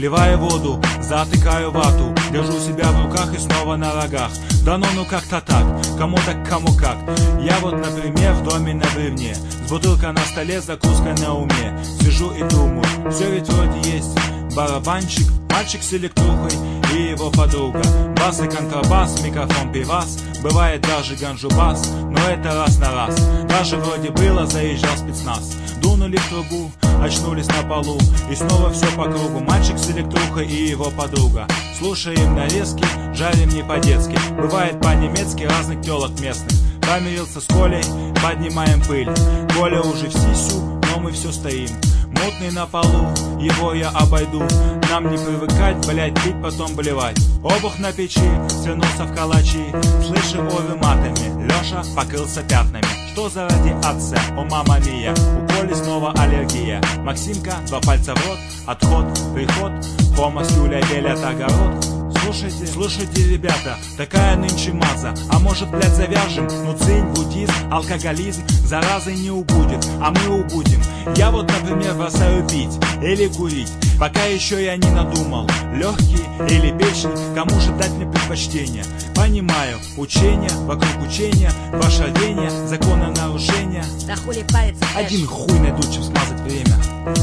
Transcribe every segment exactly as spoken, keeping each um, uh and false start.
Вливаю воду, затыкаю вату, держу себя в руках и снова на рогах. Да ну ну как-то так, кому так, кому как. Я вот, например, в доме на бревне, с бутылкой на столе, с закуской на уме. Сижу и думаю, все ведь вроде есть. Барабанщик, мальчик с электрухой и его подруга. Бас и контрабас, микрофон, пивас. Бывает даже ганджубас, но это раз на раз. Даже вроде было, заезжал спецназ. Дунули в трубу, очнулись на полу. И снова все по кругу. Мальчик с электрухой и его подруга. Слушаем нарезки, жарим не по-детски. Бывает по-немецки, разных телок местных. Помирился с Колей, поднимаем пыль. Коля уже в сисю, но мы все стоим. Мутный на полу, его я обойду. Нам не привыкать, блять, пить, потом блевать. Обух на печи, свернулся в калачи. Слышу овы матами, Леша покрылся пятнами. Что за радиация, о мама мия. У Коли снова аллергия. Максимка, два пальца в рот, отход, приход. Хома с Юлей делят огород. Слушайте, слушайте, ребята, такая нынче маза. А может, блядь, завяжем? Ну цинь, буддизм, алкоголизм заразой не убудет, а мы убудем. Я вот, например, бросаю пить или курить, пока еще я не надумал. Легкий или печень, кому же дать мне предпочтение? Понимаю, учения, вокруг учения, ваше рвение, законы нарушения. Да хули париться, один хуй найдут, чем смазать время.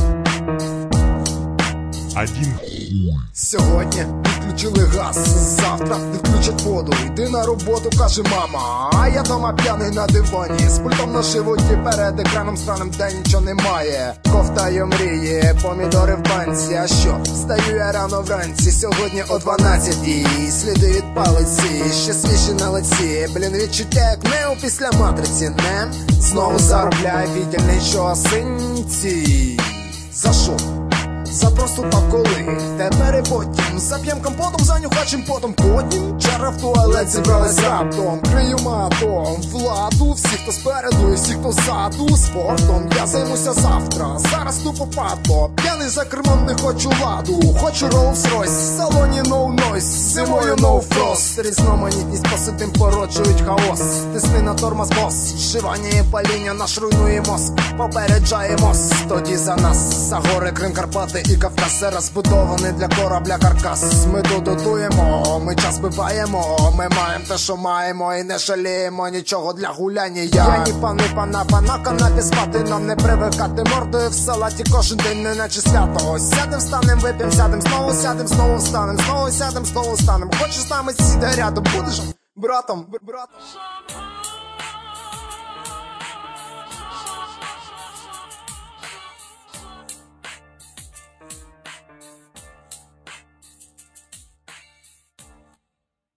Один хуй. Сьогодні відключили газ, завтра відключать воду. Йди на роботу, каже мама, а я дома п'яний на дивані. З пультом на животі, перед екраном странним, де нічого немає. Ковтаю мрії, помідори в банці. А що? Встаю я рано вранці, сьогодні о дванадцятій. Сліди від палиці, ще свіжі на лиці. Блін, відчуття як нео після матриці, не? Знову заробляю віддільний, що осинці. За що? За просто так коли, тепер і потім. Зап'єм компотом, занюхачим потом. Потім черга в туалет зібралась раптом. Крию матом владу, всі, хто спереду і всі, хто ззаду. Спортом я займуся завтра, зараз тупо падло. П'яний за кермом, не хочу ладу. Хочу Rolls-Royce, в салоні no noise. Зимою no frost. Різноманітність посидим, породжують хаос. Тисни на тормоз, бос. Вшивання і паління, наш руйнує мозк. Попереджаємось, тоді за нас. За гори, Крим, Карпати і Кавказ, зараз збудований для корабля каркас. Ми тут дотуємо, ми час биваємо. Ми маємо те, що маємо, і не жаліємо нічого для гуляння. Я ні пан, ні панапа, на канапі спати нам не привикати. Мордою в салаті кожен день, не наче свято. Ось сядем, встанем, вип'єм, сядем, знову сядем, знову встанем, знову сядем, знову встанем. Хочеш з нами сідай рядом, будеш братом, братом.